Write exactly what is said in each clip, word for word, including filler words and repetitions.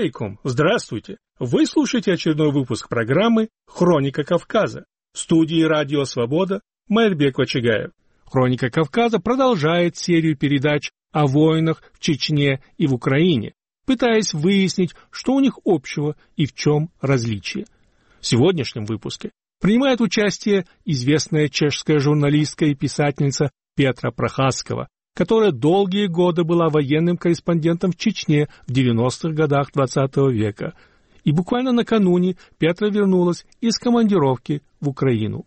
алейкум! Здравствуйте! Вы слушаете очередной выпуск программы «Хроника Кавказа». В студии «Радио Свобода» Майрбек Вачагаев. «Хроника Кавказа» продолжает серию передач о войнах в Чечне и в Украине, пытаясь выяснить, что у них общего и в чем различие. В сегодняшнем выпуске принимает участие известная чешская журналистка и писательница Петра Прохаскова, которая долгие годы была военным корреспондентом в Чечне в девяностых годах двадцатого века. И буквально накануне Петра вернулась из командировки в Украину.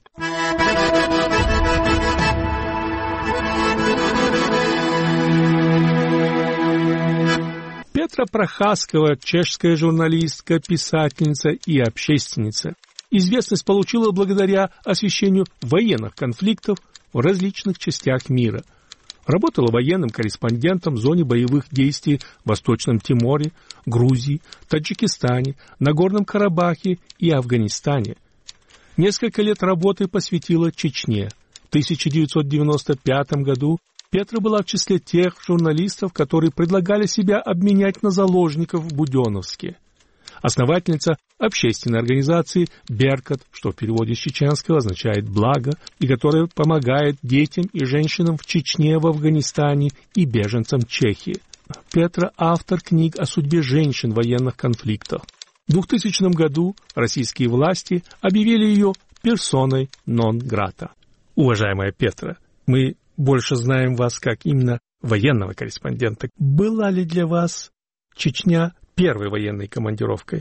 Петра Прохаскова, чешская журналистка, писательница и общественница. Известность получила благодаря освещению военных конфликтов в различных частях мира. Работала военным корреспондентом в зоне боевых действий в Восточном Тиморе, Грузии, Таджикистане, Нагорном Карабахе и Афганистане. Несколько лет работы посвятила Чечне. В тысяча девятьсот девяносто пятом году Петра была в числе тех журналистов, которые предлагали себя обменять на заложников в Буденновске. Основательница общественной организации «Беркат», что в переводе с чеченского означает «благо», и которая помогает детям и женщинам в Чечне, в Афганистане и беженцам Чехии. Петра – автор книг о судьбе женщин в военных конфликтах. В двухтысячном году российские власти объявили ее персоной нон-грата. Уважаемая Петра, мы больше знаем вас как именно военного корреспондента. Была ли для вас Чечня первой военной командировкой?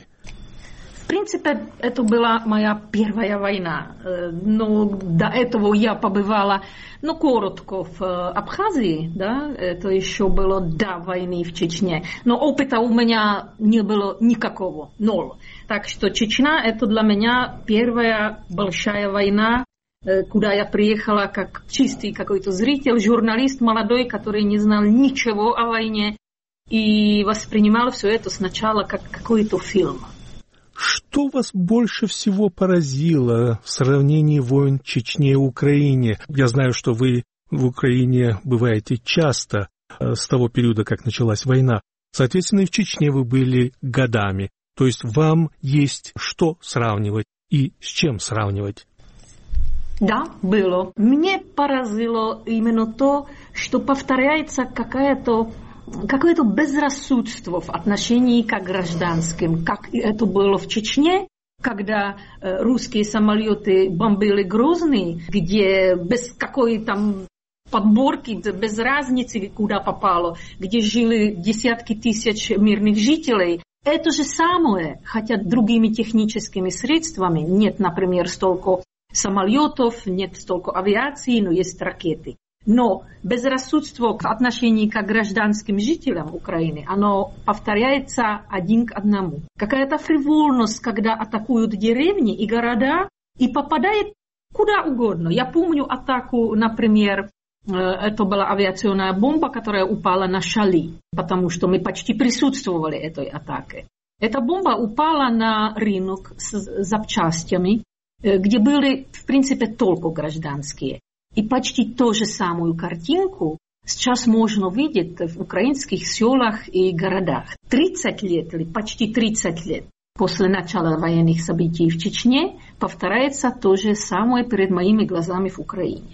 В принципе, это была моя первая война. Но до этого я побывала, ну, коротко в Абхазии, да, это еще было до войны в Чечне. Но опыта у меня не было никакого, ноль. Так что Чечня – это для меня первая большая война, куда я приехала как чистый какой-то зритель, журналист молодой, который не знал ничего о войне, и воспринимал все это сначала как какой-то фильм. Что вас больше всего поразило в сравнении войн в Чечне и Украине? Я знаю, что вы в Украине бываете часто с того периода, как началась война. Соответственно, и в Чечне вы были годами. То есть вам есть что сравнивать и с чем сравнивать? Да, было. Мне поразило именно то, что повторяется какая-то какое-то безрассудство в отношении к гражданским, как это было в Чечне, когда э, русские самолеты бомбили Грозный, где без какой там подборки, без разницы, куда попало, где жили десятки тысяч мирных жителей. Это же самое, хотя другими техническими средствами. Нет, например, столько самолетов, нет столько авиации, но есть ракеты. Но безрассудство в отношении к гражданским жителям Украины, оно повторяется один к одному. Какая-то фривольность, когда атакуют деревни и города, и попадает куда угодно. Я помню атаку, например, это была авиационная бомба, которая упала на Шали, потому что мы почти присутствовали этой атаке. Эта бомба упала на рынок с запчастями, где были, в принципе, только гражданские. И почти ту же самую картинку сейчас можно видеть в украинских селах и городах. тридцать лет или почти тридцать лет после начала военных событий в Чечне повторяется то же самое перед моими глазами в Украине.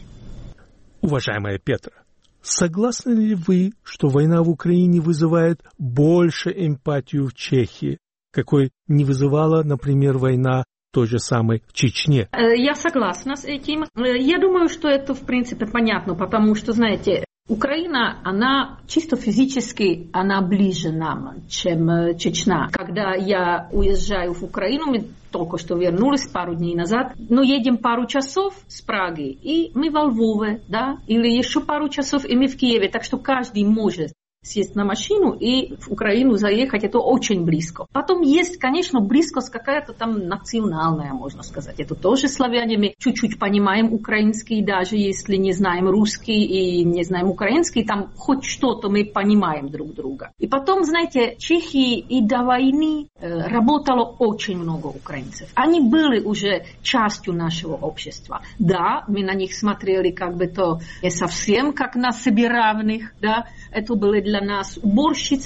Уважаемая Петра, согласны ли вы, что война в Украине вызывает больше эмпатию в Чехии, какой не вызывала, например, война той же самой в Чечне? Я согласна с этим. Я думаю, что это, в принципе, понятно, потому что, знаете, Украина, она чисто физически, она ближе нам, чем Чечня. Когда я уезжаю в Украину, мы только что вернулись пару дней назад, но едем пару часов с Праги, и мы во Львове, да, или еще пару часов, и мы в Киеве, так что каждый может сесть на машину и в Украину заехать, это очень близко. Потом есть, конечно, близкость какая-то там национальная, можно сказать. Это тоже славяне, мы чуть-чуть понимаем украинский, даже если не знаем русский и не знаем украинский, там хоть что-то мы понимаем друг друга. И потом, знаете, в Чехии и до войны э, работало очень много украинцев. Они были уже частью нашего общества. Да, мы на них смотрели как бы то не совсем как на себе равных, да, это были для нас уборщицы,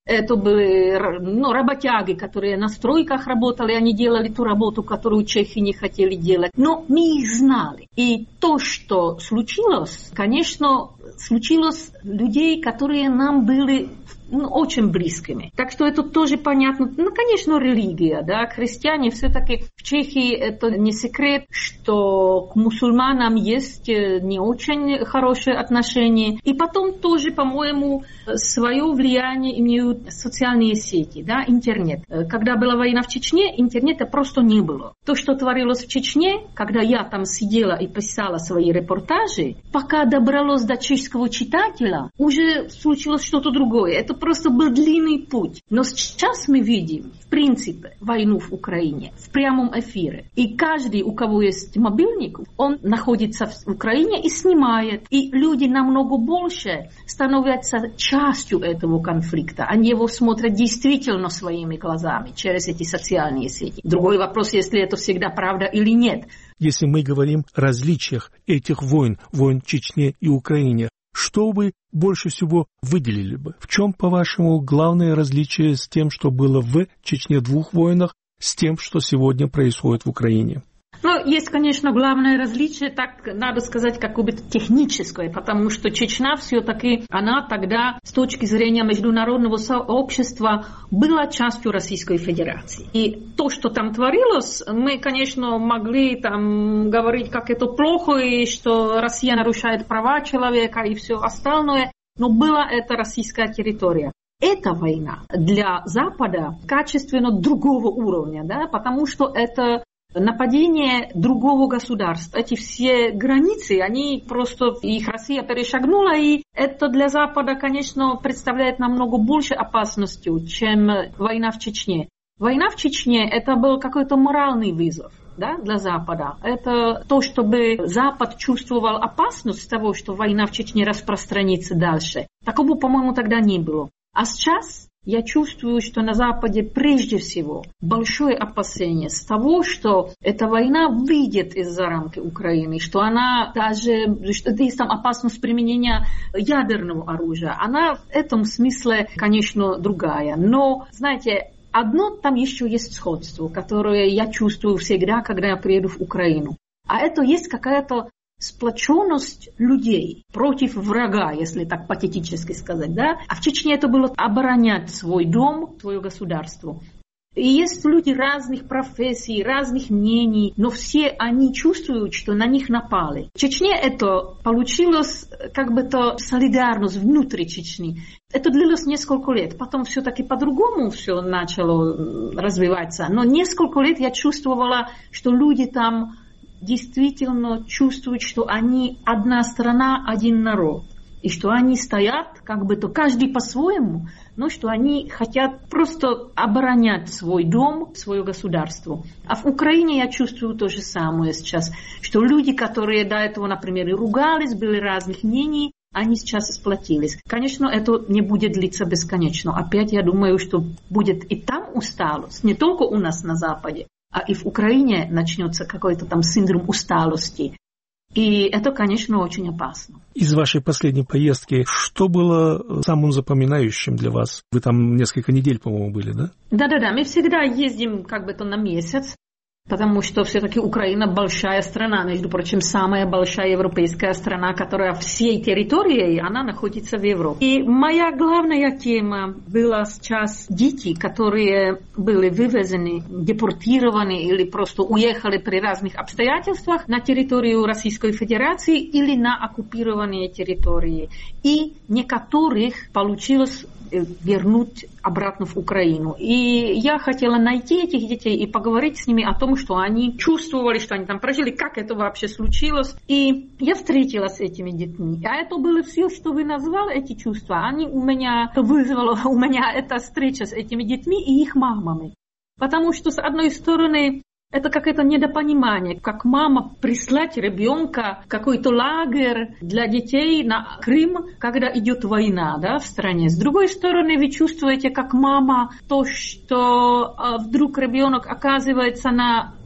Это были ну, работяги, которые на стройках работали, они делали ту работу, которую чехи не хотели делать. Но мы их знали. И то, что случилось, конечно, случилось людей, которые нам были ну, очень близкими. Так что это тоже понятно. Ну, конечно, религия, да, христиане все-таки в Чехии это не секрет, что к мусульманам есть не очень хорошее отношение. И потом тоже, по-моему, свое влияние имеют социальные сети, да, интернет. Когда была война в Чечне, интернета просто не было. То, что творилось в Чечне, когда я там сидела и писала свои репортажи, пока добралось до чешского читателя, уже случилось что-то другое. Это просто был длинный путь. Но сейчас мы видим, в принципе, войну в Украине в прямом эфире. И каждый, у кого есть мобильник, он находится в Украине и снимает. И люди намного больше становятся частью этого конфликта. Они его смотрят действительно своими глазами через эти социальные сети. Другой вопрос, если это всегда правда или нет. Если мы говорим о различиях этих войн, войн в Чечне и Украине, что вы больше всего выделили бы? В чем, по-вашему, главное различие с тем, что было в Чечне двух войнах, с тем, что сегодня происходит в Украине? Ну, есть, конечно, главное различие, так надо сказать, как бы техническое, потому что Чечня все-таки, она тогда с точки зрения международного сообщества была частью Российской Федерации. И то, что там творилось, мы, конечно, могли там говорить, как это плохо, и что Россия нарушает права человека и все остальное, но была это российская территория. Эта война для Запада качественно другого уровня, да, потому что это нападение другого государства. Эти все границы, они просто, их Россия перешагнула, и это для Запада, конечно, представляет намного больше опасности, чем война в Чечне. Война в Чечне – это был какой-то моральный вызов, да, для Запада. Это то, чтобы Запад чувствовал опасность того, что война в Чечне распространится дальше. Такого, по-моему, тогда не было. А сейчас я чувствую, что на Западе прежде всего большое опасение с того, что эта война выйдет из-за рамки Украины, что она даже, что есть там опасность применения ядерного оружия. Она в этом смысле, конечно, другая. Но, знаете, одно там еще есть сходство, которое я чувствую всегда, когда я приеду в Украину. А это есть какая-то сплоченность людей против врага, если так патетически сказать, да? А в Чечне это было оборонять свой дом, свое государство. И есть люди разных профессий, разных мнений, но все они чувствуют, что на них напали. В Чечне это получилось как бы то солидарность внутри Чечни. Это длилось несколько лет. Потом все-таки по-другому все начало развиваться. Но несколько лет я чувствовала, что люди там действительно чувствуют, что они одна страна, один народ. И что они стоят, как бы то каждый по-своему, но что они хотят просто оборонять свой дом, свое государство. А в Украине я чувствую то же самое сейчас, что люди, которые до этого, например, и ругались, были разных мнений, они сейчас сплотились. Конечно, это не будет длиться бесконечно. Опять я думаю, что будет и там усталость, не только у нас на Западе, а и в Украине начнется какой-то там синдром усталости. И это, конечно, очень опасно. Из вашей последней поездки, что было самым запоминающим для вас? Вы там несколько недель, по-моему, были, да? Да-да-да, мы всегда ездим как бы то на месяц, потому что все-таки Украина большая страна, между прочим, самая большая европейская страна, которая всей территорией, она находится в Европе. И моя главная тема была сейчас дети, которые были вывезены, депортированы или просто уехали при разных обстоятельствах на территорию Российской Федерации или на оккупированные территории. И некоторых получилось вернуть обратно в Украину. И я хотела найти этих детей и поговорить с ними о том, что они чувствовали, что они там прожили, как это вообще случилось. И я встретилась с этими детьми. А это было все, что вы назвали, эти чувства. Они у меня вызвало, у меня эта встреча с этими детьми и их мамами. Потому что, с одной стороны, это какое-то недопонимание, как мама прислать ребенка в какой-то лагерь для детей на Крым, когда идет война, да, в стране. С другой стороны, вы чувствуете, как мама, то, что вдруг ребенок оказывается на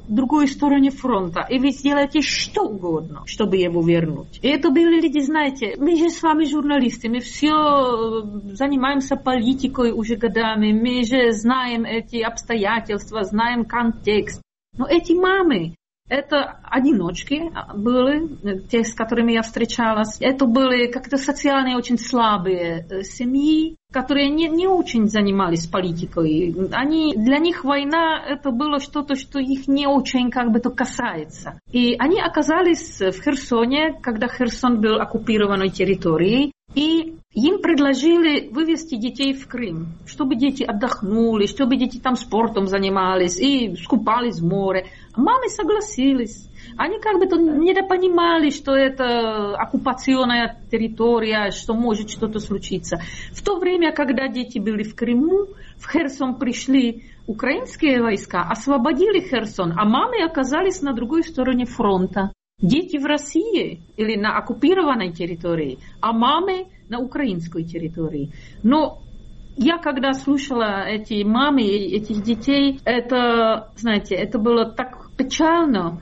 другой стороне фронта, и вы сделаете что угодно, чтобы его вернуть. И это были люди, знаете, мы же с вами журналисты, мы все занимаемся политикой уже годами, мы же знаем эти обстоятельства, знаем контекст. Но эти мамы, это одиночки были, те, с которыми я встречалась. Это были как-то социально очень слабые семьи, которые не, не очень занимались политикой. Они, для них война это было что-то, что их не очень как бы то касается. И они оказались в Херсоне, когда Херсон был оккупированной территорией. И им предложили вывести детей в Крым, чтобы дети отдохнули, чтобы дети там спортом занимались и скупались в море. Мамы согласились. Они как бы то недопонимали, что это оккупационная территория, что может что-то случиться. В то время, когда дети были в Крыму, в Херсон пришли украинские войска, освободили Херсон, а мамы оказались на другой стороне фронта. Дети в России или на оккупированной территории, а мамы на украинской территории. Но я когда слушала эти мамы, этих детей, это, знаете, это было так печально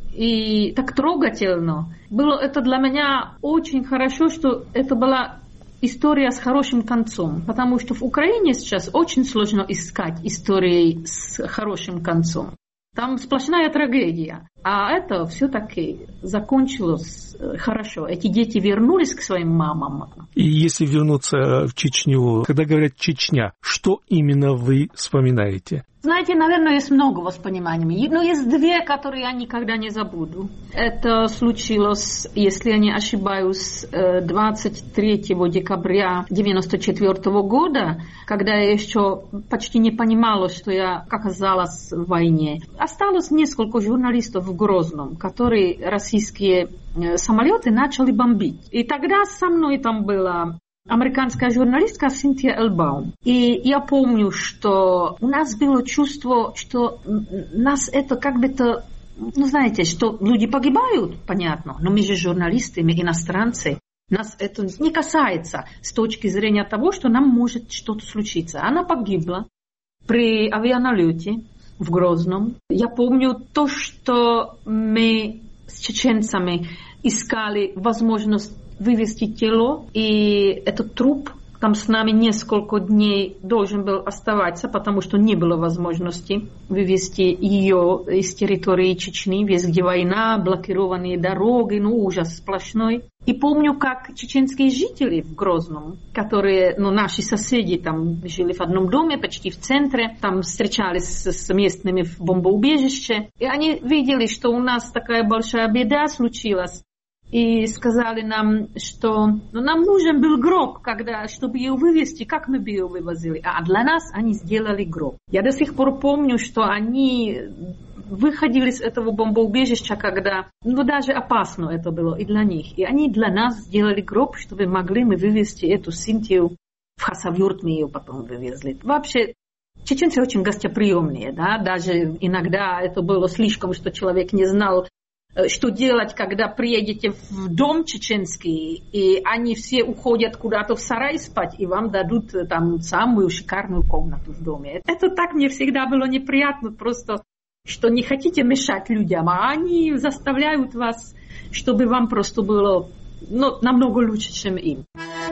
и так трогательно. Было это для меня очень хорошо, что это была история с хорошим концом, потому что в Украине сейчас очень сложно искать истории с хорошим концом. Там сплошная трагедия. А это все-таки закончилось хорошо. Эти дети вернулись к своим мамам. И если вернуться в Чечню, когда говорят «Чечня», что именно вы вспоминаете? Знаете, наверное, есть много воспоминаний, но есть две, которые я никогда не забуду. Это случилось, если я не ошибаюсь, двадцать третьего декабря девяносто четвёртого года, когда я еще почти не понимала, что я оказалась в войне. Осталось несколько журналистов в Грозном, которые российские самолеты начали бомбить. И тогда со мной там была американская журналистка Синтия Элбаум. И я помню, что у нас было чувство, что нас это как бы-то, ну знаете, что люди погибают, понятно, но мы же журналисты, мы иностранцы. Нас это не касается с точки зрения того, что нам может что-то случиться. Она погибла при авианалете в Грозном. Я помню то, что мы с чеченцами искали возможность вывести тело, и этот труп там с нами несколько дней должен был оставаться, потому что не было возможности вывести ее из территории Чечни, везде где война, блокированные дороги, ну ужас сплошной. И помню, как чеченские жители в Грозном, которые, ну, наши соседи там жили в одном доме, почти в центре, там встречались с местными в бомбоубежище, и они видели, что у нас такая большая беда случилась. И сказали нам, что ну, нам нужен был гроб, когда, чтобы ее вывезти, как мы бы ее вывозили. А для нас они сделали гроб. Я до сих пор помню, что они выходили из этого бомбоубежища, когда ну, даже опасно это было и для них. И они для нас сделали гроб, чтобы могли мы вывезти эту Синтию в Хасавюрт, мы ее потом вывезли. Вообще, чеченцы очень гостеприимные, да, даже иногда это было слишком, что человек не знал, что делать, когда приедете в дом чеченский, и они все уходят куда-то в сарай спать, и вам дадут там самую шикарную комнату в доме. Это так мне всегда было неприятно, просто, что не хотите мешать людям, а они заставляют вас, чтобы вам просто было ну, намного лучше, чем им.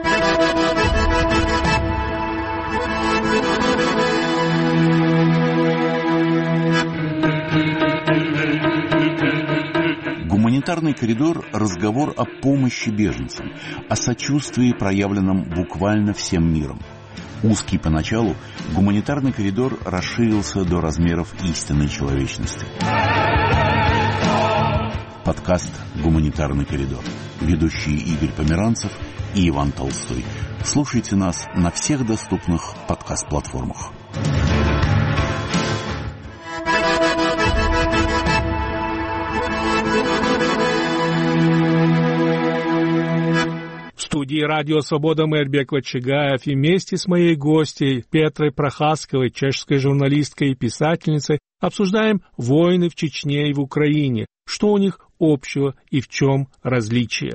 Гуманитарный коридор – разговор о помощи беженцам, о сочувствии, проявленном буквально всем миром. Узкий поначалу, гуманитарный коридор расширился до размеров истинной человечности. Подкаст «Гуманитарный коридор». Ведущие Игорь Померанцев и Иван Толстой. Слушайте нас на всех доступных подкаст-платформах. В студии «Радио Свобода» Мэрбек Вачигаев и вместе с моей гостьей Петрой Прохасковой, чешской журналисткой и писательницей, обсуждаем войны в Чечне и в Украине, что у них общего и в чем различия.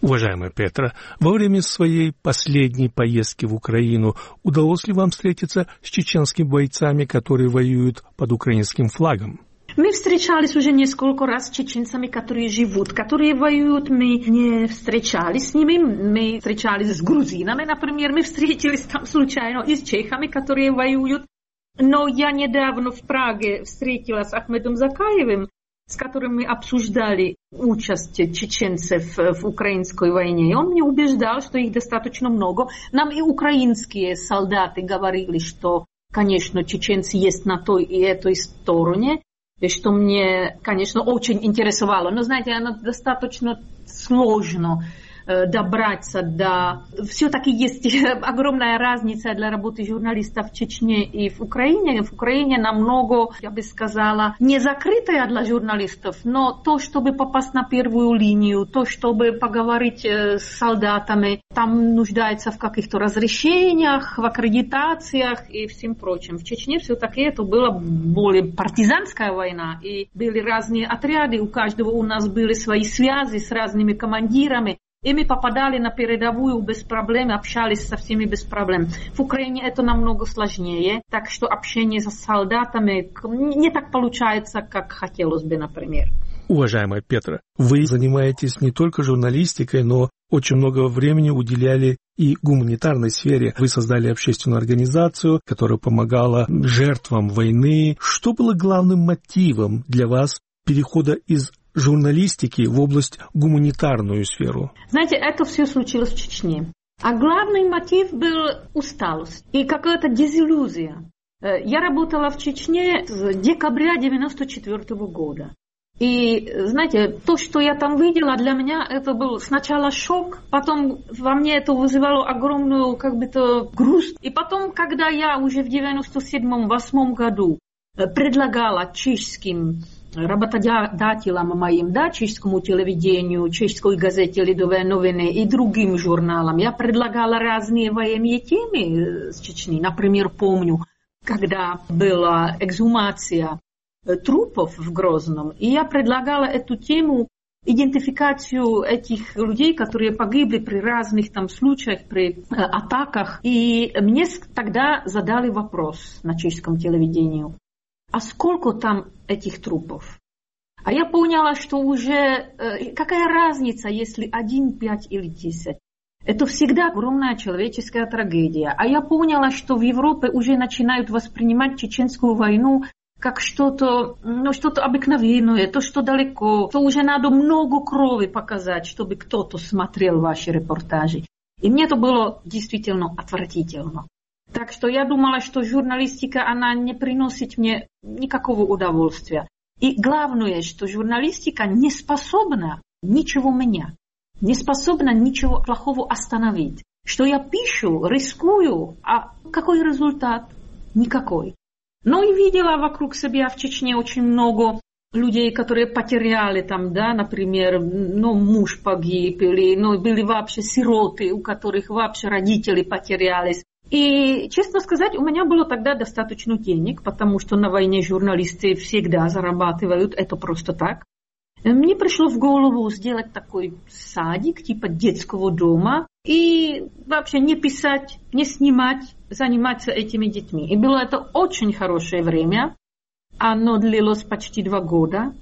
Уважаемая Петра, во время своей последней поездки в Украину удалось ли вам встретиться с чеченскими бойцами, которые воюют под украинским флагом? Мы встречались уже несколько раз с чеченцами, которые живут, которые воюют. Мы не встречались с ними. Мы встречались с грузинами, например. Мы встретились там случайно и с чехами, которые воюют. Но я недавно в Праге встретилась с Ахмедом Закаевым, с которым мы обсуждали участие чеченцев в украинской войне. И он мне убеждал, что их достаточно много. Нам и украинские солдаты говорили, что, конечно, чеченцы есть на той и этой стороне. И что мне, конечно, очень интересовало. Но, знаете, оно достаточно сложно э, добраться до... Все-таки есть огромная разница для работы журналистов в Чечне и в Украине. В Украине намного, я бы сказала, не закрытая для журналистов, но то, чтобы попасть на первую линию, то, чтобы поговорить э, с солдатами, там нуждается в каких-то разрешениях, в аккредитациях и всем прочем. В Чечне все-таки это была более партизанская война, и были разные отряды, у каждого у нас были свои связи с разными командирами, и мы попадали на передовую без проблем, общались со всеми без проблем. В Украине это намного сложнее, так что общение с солдатами не так получается, как хотелось бы, например. Уважаемая Петра, вы занимаетесь не только журналистикой, но очень много времени уделяли и гуманитарной сфере. Вы создали общественную организацию, которая помогала жертвам войны. Что было главным мотивом для вас перехода из журналистики в область гуманитарную сферу? Знаете, это все случилось в Чечне. А главный мотив был усталость и какая-то дезиллюзия. Я работала в Чечне с декабря девяносто четвёртого года. И, знаете, то, что я там видела, для меня это был сначала шок, потом во мне это вызывало огромную, как бы то, грусть. И потом, когда я уже в девяносто седьмом восьмом году предлагала чешским работодателям моим, да, чешскому телевидению, чешской газете «Lidové noviny» и другим журналам, я предлагала разные военные темы с Чечни. Например, помню, когда была эксгумация трупов в Грозном, и я предлагала эту тему, идентификацию этих людей, которые погибли при разных там случаях, при э, атаках. И мне тогда задали вопрос на чешском телевидении: а сколько там этих трупов? А я поняла, что уже э, какая разница, если один, пять или десять. Это всегда огромная человеческая трагедия. А я поняла, что в Европе уже начинают воспринимать чеченскую войну как что-то, ну, что-то обыкновенное, то, что далеко, то уже надо много крови показать, чтобы кто-то смотрел ваши репортажи. И мне это было действительно отвратительно. Так что я думала, что журналистика, она не приносит мне никакого удовольствия. И главное, что журналистика не способна ничего менять, не способна ничего плохого остановить. Что я пишу, рискую, а какой результат? Никакой. Ну и видела вокруг себя в Чечне очень много людей, которые потеряли там, да, например, ну, муж погиб, или ну, были вообще сироты, у которых вообще родители потерялись. И, честно сказать, у меня было тогда достаточно денег, потому что на войне журналисты всегда зарабатывают, это просто так. Мне пришло в голову сделать такой садик, типа детского дома, и вообще не писать, не снимать, заниматься этими детьми. И было это очень хорошее время. Оно длилось почти два года.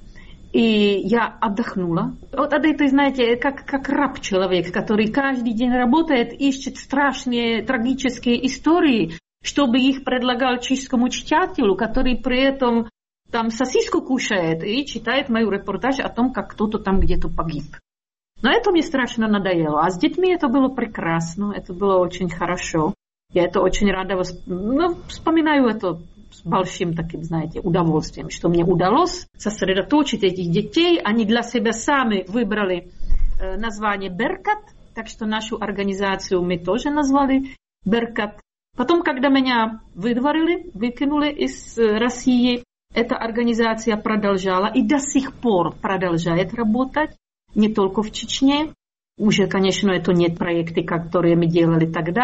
И я отдохнула. Вот это, знаете, как, как раб человек, который каждый день работает, ищет страшные, трагические истории, чтобы их предлагал чешскому читателю, который при этом там сосиску кушает и читает мою репортаж о том, как кто-то там где-то погиб. Но это мне страшно надоело. А с детьми это было прекрасно, это было очень хорошо. Я это очень рада, восп... ну, вспоминаю это с большим таким, знаете, удовольствием, что мне удалось сосредоточить этих детей. Они для себя сами выбрали э, название «Беркат», так что нашу организацию мы тоже назвали «Беркат». Потом, когда меня выдворили, выкинули из э, России, эта организация продолжала и до сих пор продолжает работать, не только в Чечне. Уже, конечно, это не проекты, которые мы делали тогда.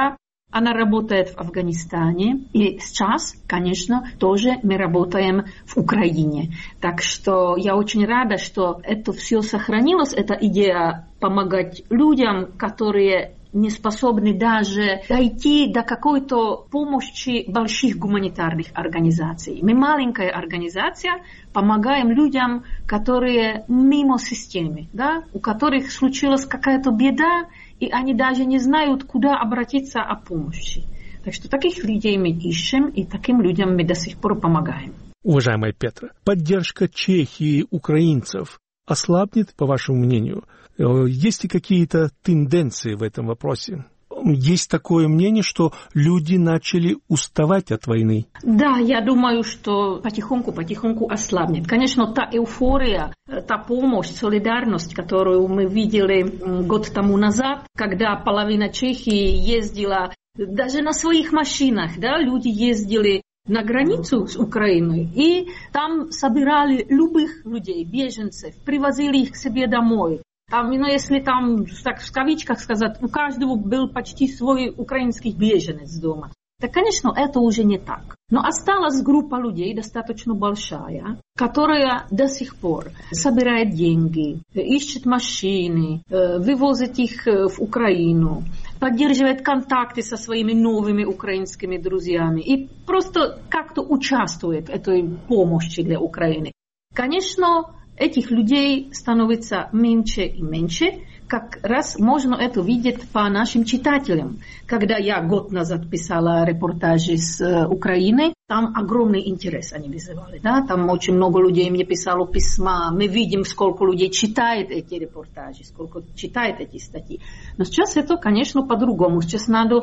Она работает в Афганистане, и сейчас, конечно, тоже мы работаем в Украине. Так что я очень рада, что это все сохранилось, эта идея помогать людям, которые не способны даже дойти до какой-то помощи больших гуманитарных организаций. Мы маленькая организация, помогаем людям, которые мимо системы, да, у которых случилась какая-то беда, и они даже не знают, куда обратиться о помощи. Так что таких людей мы ищем, и таким людям мы до сих пор помогаем. Уважаемая Петра, поддержка Чехии украинцев ослабнет, по вашему мнению? Есть ли какие-то тенденции в этом вопросе? Есть такое мнение, что люди начали уставать от войны. Да, я думаю, что потихоньку-потихоньку ослабнет. Конечно, та эйфория, та помощь, солидарность, которую мы видели год тому назад, когда половина Чехии ездила даже на своих машинах, да, люди ездили на границу с Украиной, и там собирали любых людей, беженцев, привозили их к себе домой. Там, ну, если там, так в кавичках сказать, у каждого был почти свой украинский беженец дома. Так, конечно, это уже не так. Но осталась группа людей, достаточно большая, которая до сих пор собирает деньги, ищет машины, вывозит их в Украину, поддерживает контакты со своими новыми украинскими друзьями и просто как-то участвует в этой помощи для Украины. Конечно, этих людей становится меньше и меньше. Как раз можно это видеть по нашим читателям. Когда я год назад писала репортажи с Украины, там огромный интерес они вызывали. Да? Там очень много людей мне писало письма. Мы видим, сколько людей читает эти репортажи, сколько читает эти статьи. Но сейчас это, конечно, по-другому. Сейчас надо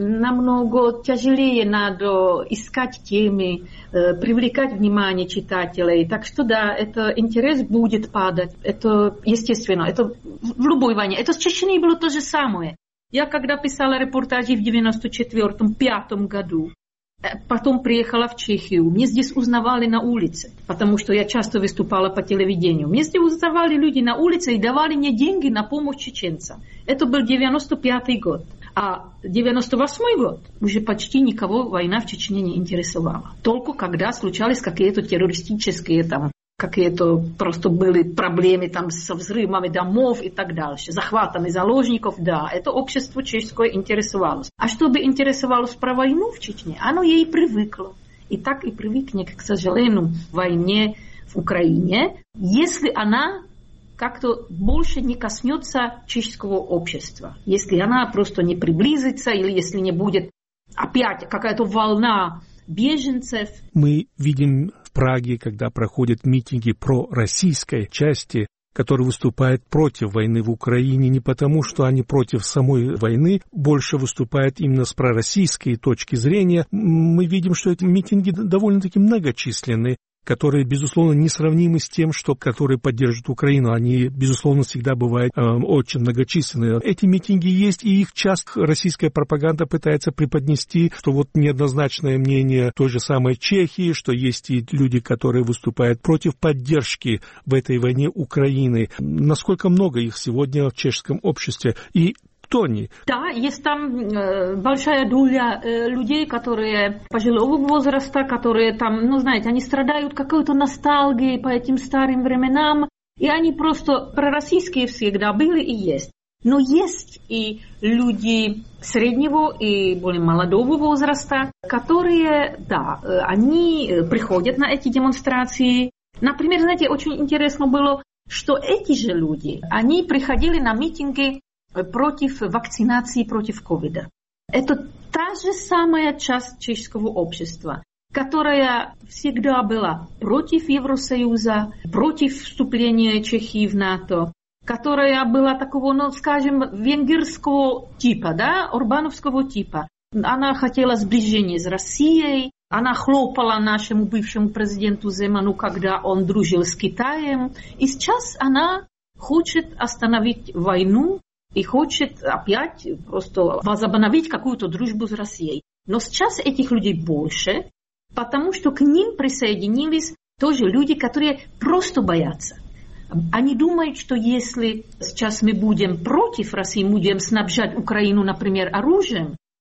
намного тяжелее, надо искать темы, привлекать внимание читателей. Так что да, это интерес будет падать. Это естественно. Это в любой войне. Это с Чечней было то же самое. Я когда писала репортажи в девяносто четвёртом, пятом году, потом приехала в Чехию, мне здесь узнавали на улице, потому что я часто выступала по телевидению. Мне здесь узнавали люди на улице и давали мне деньги на помощь чеченцам. Это был девяносто пятый год. А девяносто восьмой год уже почти никого война в Чечне не интересовала. Только когда случались какие-то террористические там, какие-то просто были проблемы там со взрывами домов и так дальше, захватами заложников, да, это общество чешское интересовалось. А чтобы интересовалось про войну в Чечне, оно ей привыкло. И так и привыкнет, к сожалению, к войне в Украине, если она как-то больше не коснется чешского общества. Если она просто не приблизится, или если не будет опять какая-то волна беженцев. Мы видим в Праге, когда проходят митинги пророссийской части, которые выступают против войны в Украине, не потому, что они против самой войны, больше выступают именно с пророссийской точки зрения. Мы видим, что эти митинги довольно-таки многочисленные, которые, безусловно, несравнимы с тем, что, которые поддерживают Украину. Они, безусловно, всегда бывают э, очень многочисленные. Эти митинги есть, и их часто российская пропаганда пытается преподнести, что вот неоднозначное мнение той же самой Чехии, что есть и люди, которые выступают против поддержки в этой войне Украины. Насколько много их сегодня в чешском обществе? И кто они? Да, есть там э, большая доля э, людей, которые пожилого возраста, которые там, ну, знаете, они страдают какой-то ностальгией по этим старым временам, и они просто пророссийские всегда были и есть. Но есть и люди среднего и более молодого возраста, которые, да, они приходят на эти демонстрации. Например, знаете, очень интересно было, что эти же люди, они приходили на митинги против вакцинации против ковида. Это та же самая часть чешского общества, которая всегда была против Евросоюза, против вступления Чехии в НАТО, которая была такого, ну, скажем, венгерского типа, да, орбановского типа. Она хотела сближения с Россией, она хлопала нашему бывшему президенту Земану, когда он дружил с Китаем. И сейчас она хочет остановить войну и хочет опять просто возобновить какую-то дружбу с Россией. Но сейчас этих людей больше, потому что к ним присоединились тоже люди, которые просто боятся. Они думают, что если сейчас мы будем против России, будем снабжать Украину, например, оружием,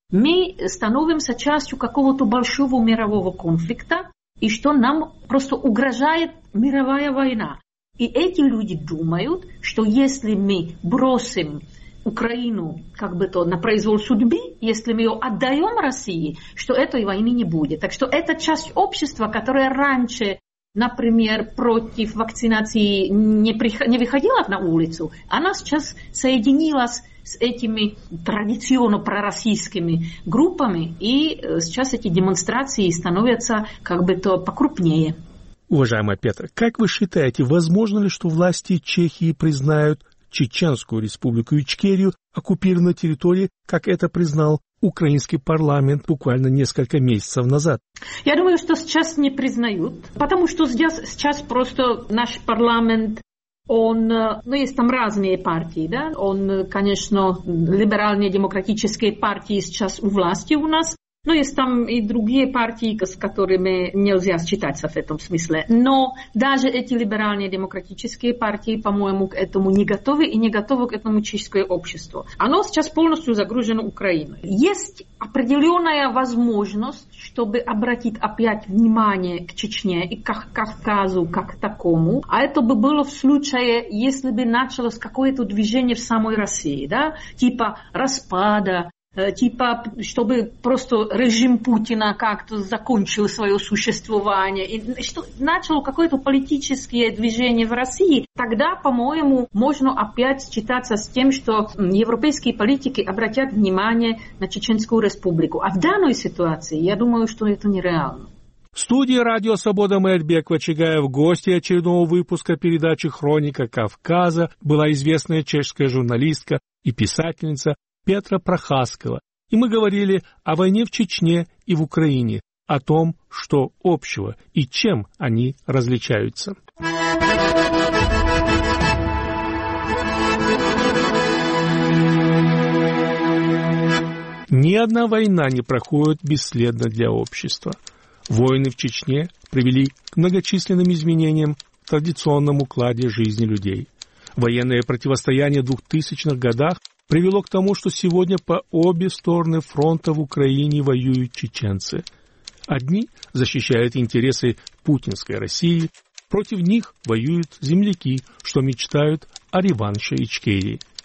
мы становимся частью какого-то большого мирового конфликта, и что нам просто угрожает мировая война. И эти люди думают, что если мы бросим Украину как бы то на произвол судьбы, если мы ее отдаем России, что этой войны не будет. Так что это часть общества, которая раньше, например, против вакцинации не, приход... не выходила на улицу, она сейчас соединилась с этими традиционно пророссийскими группами, и сейчас эти демонстрации становятся как бы то покрупнее. Уважаемая Петра, как вы считаете, возможно ли, что власти Чехии признают Чеченскую республику Ичкерию оккупированной территорией, как это признал украинский парламент буквально несколько месяцев назад? Я думаю, что сейчас не признают, потому что сейчас, сейчас просто наш парламент, он, ну, есть там разные партии, да, он, конечно, либеральные демократические партии сейчас у власти у нас, но есть там и другие партии, с которыми нельзя считаться в этом смысле. Но даже эти либеральные демократические партии, по-моему, к этому не готовы и не готовы к этому чешское общество. Оно сейчас полностью загружено Украиной. Есть определенная возможность, чтобы обратить опять внимание к Чечне и к Кавказу как такому. А это бы было в случае, если бы началось какое-то движение в самой России, да, типа распада, типа, чтобы просто режим Путина как-то закончил свое существование, и что начало какое-то политическое движение в России, тогда, по-моему, можно опять считаться с тем, что европейские политики обратят внимание на Чеченскую республику. А в данной ситуации, я думаю, что это нереально. В студии «Радио Свобода» Мэрбек Вачигаев, гости очередного выпуска передачи «Хроника Кавказа» была известная чешская журналистка и писательница Петра Прохаскова, и мы говорили о войне в Чечне и в Украине, о том, что общего и чем они различаются. Ни одна война не проходит бесследно для общества. Войны в Чечне привели к многочисленным изменениям в традиционном укладе жизни людей. Военное противостояние в двухтысячных годах привело к тому, что сегодня по обе стороны фронта в Украине воюют чеченцы. Одни защищают интересы путинской России, против них воюют земляки, что мечтают о реванше Ичкерии.